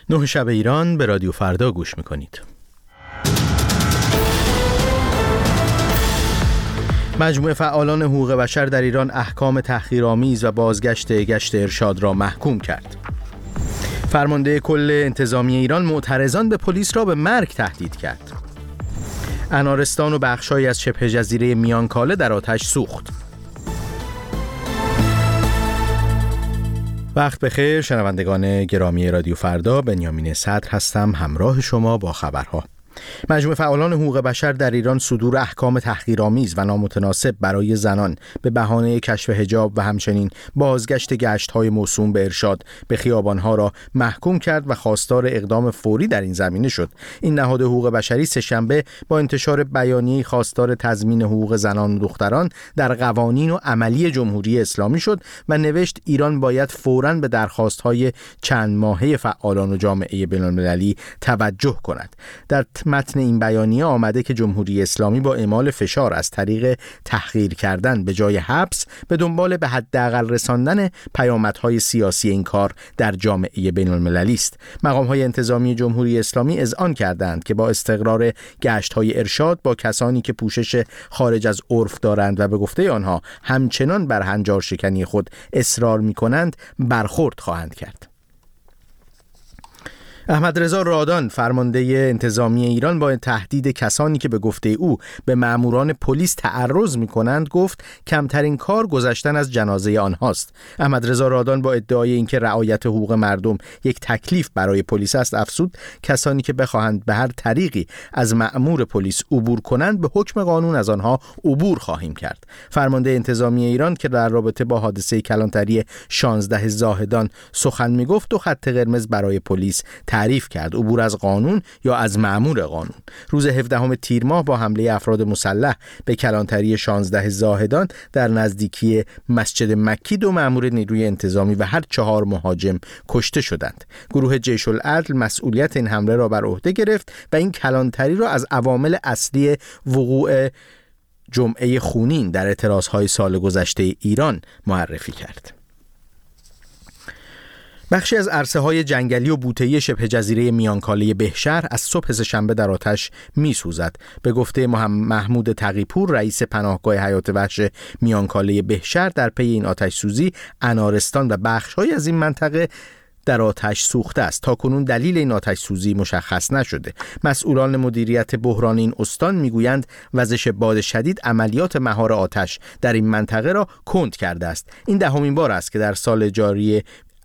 9 شب ایران به رادیو فردا گوش میکنید. مجموعه فعالان حقوق بشر در ایران احکام تحقیرآمیز و بازگشت گشت ارشاد را محکوم کرد. فرمانده کل انتظامی ایران معترضان به پلیس را به مرگ تهدید کرد. انارستان و بخشایی از شبه جزیره میانکاله در آتش سوخت. وقت بخیر شنوندگان گرامی رادیو فردا، بنیامین صدر هستم همراه شما با خبرها. مجموعه فعالان حقوق بشر در ایران صدور احکام تحقیرآمیز و نامتناسب برای زنان به بهانه کشف حجاب و همچنین بازگشت گشت‌های موسوم به ارشاد به خیابان‌ها را محکوم کرد و خواستار اقدام فوری در این زمینه شد. این نهاد حقوق بشری سه‌شنبه با انتشار بیانیه خواستار تضمین حقوق زنان و دختران در قوانین و عملی جمهوری اسلامی شد و نوشت ایران باید فوراً به درخواست‌های چند ماهه فعالان و جامعه بین‌المللی توجه کند. در متن این بیانیه آمده که جمهوری اسلامی با اعمال فشار از طریق تحقیر کردن به جای حبس به دنبال به حداقل رساندن پیامدهای سیاسی این کار در جامعه بین‌المللی است. مقام‌های انتظامی جمهوری اسلامی اذعان کردند که با استقرار گشت‌های ارشاد با کسانی که پوشش خارج از عرف دارند و به گفته آنها همچنان بر هنجار شکنی خود اصرار می‌کنند برخورد خواهند کرد. احمد رضا رادان فرمانده انتظامی ایران با تهدید کسانی که به گفته او به ماموران پلیس تعرض می‌کنند گفت کمترین کار گذشتن از جنازه آنهاست. احمد رضا رادان با ادعای اینکه رعایت حقوق مردم یک تکلیف برای پلیس است افزود کسانی که بخواهند به هر طریقی از مأمور پلیس عبور کنند به حکم قانون از آنها عبور خواهیم کرد. فرمانده انتظامی ایران که در رابطه با حادثه کلانتری 16 زاهدان سخن می‌گفت و خط قرمز برای پلیس تعریف کرد: عبور از قانون یا از مأمور قانون. روز 17 تیر ماه با حمله افراد مسلح به کلانتری 16 زاهدان در نزدیکی مسجد مکی 2 مأمور نیروی انتظامی و هر 4 مهاجم کشته شدند. گروه جیش العدل مسئولیت این حمله را بر عهده گرفت و این کلانتری را از عوامل اصلی وقوع جمعه خونین در اعتراضهای سال گذشته ایران معرفی کرد. بخشی از عرصه‌های جنگلی و بوته‌ای شبه جزیره میانکاله بهشهر از صبح سه‌شنبه در آتش می‌سوزد. به گفته محمود تقی‌پور رئیس پناهگاه حیات وحش میانکاله بهشهر، در پی این آتش سوزی انارستان و بخش‌هایی از این منطقه در آتش سوخته است. تاکنون دلیل این آتش سوزی مشخص نشده. مسئولان مدیریت بحران این استان میگویند وزش باد شدید عملیات مهار آتش در این منطقه را کند کرده است. این دهمین بار است که در سال جاری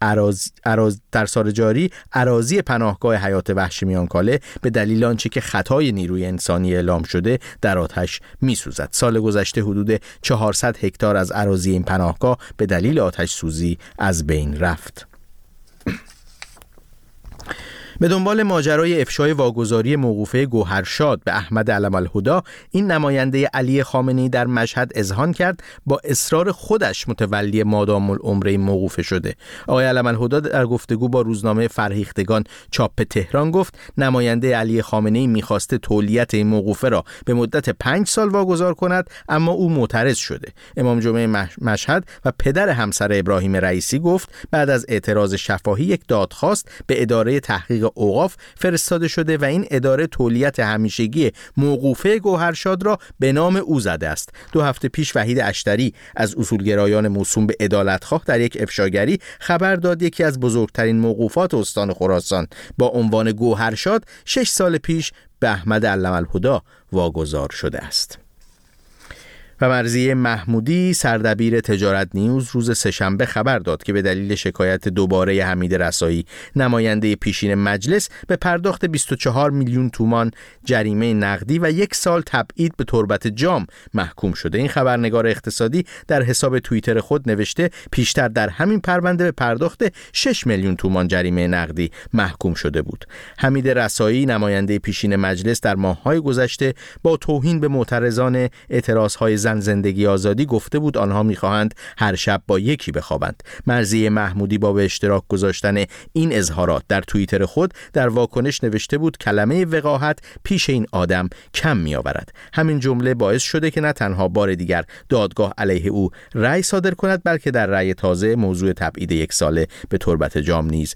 اراضی پناهگاه حیات وحش میانکاله به دلیل آنچه که خطای نیروی انسانی اعلام شده در آتش میسوزد. سال گذشته حدود 400 هکتار از اراضی این پناهگاه به دلیل آتش سوزی از بین رفت. به دنبال ماجرای افشای واگذاری موقوفه گوهرشاد به احمد علم‌الهدی، این نماینده علی خامنه‌ای در مشهد اذعان کرد با اصرار خودش متولی مادام العمر موقوفه شده. آقای علم‌الهدی در گفتگو با روزنامه فرهیختگان چاپ تهران گفت نماینده علی خامنه‌ای می‌خواسته تولیت این موقوفه را به مدت 5 سال واگذار کند، اما او معترض شده. امام جمعه مشهد و پدر همسر ابراهیم رئیسی گفت بعد از اعتراض شفاهی یک دادخواست به اداره تحقیق اوقاف فرستاده شده و این اداره تولیت همیشگی موقوفه گوهرشاد را به نام او زده است. 2 هفته پیش وحید اشتری از اصولگرایان موسوم به عدالتخواه در یک افشاگری خبر داد یکی از بزرگترین موقوفات استان خراسان با عنوان گوهرشاد 6 سال پیش به احمد علم‌الهدی واگذار شده است. و مرضیه محمودی سردبیر تجارت نیوز روز سه‌شنبه خبر داد که به دلیل شکایت دوباره حمید رسایی نماینده پیشین مجلس به پرداخت 24 میلیون تومان جریمه نقدی و 1 سال تبعید به تربت جام محکوم شده. این خبرنگار اقتصادی در حساب توییتر خود نوشته پیشتر در همین پرونده به پرداخت 6 میلیون تومان جریمه نقدی محکوم شده بود. حمید رسایی نماینده پیشین مجلس در ماه‌های گذشته با توهین به معترضان اعتراض‌های زندگی آزادی گفته بود آنها می‌خواهند هر شب با یکی بخوابند. مرضیه محمودی با به اشتراک گذاشتن این اظهارات در توییتر خود در واکنش نوشته بود کلمه وقاحت پیش این آدم کم می‌آورد. همین جمله باعث شده که نه تنها بار دیگر دادگاه علیه او رأی صادر کند، بلکه در رأی تازه موضوع تبعید 1 ساله به تربت جام نیز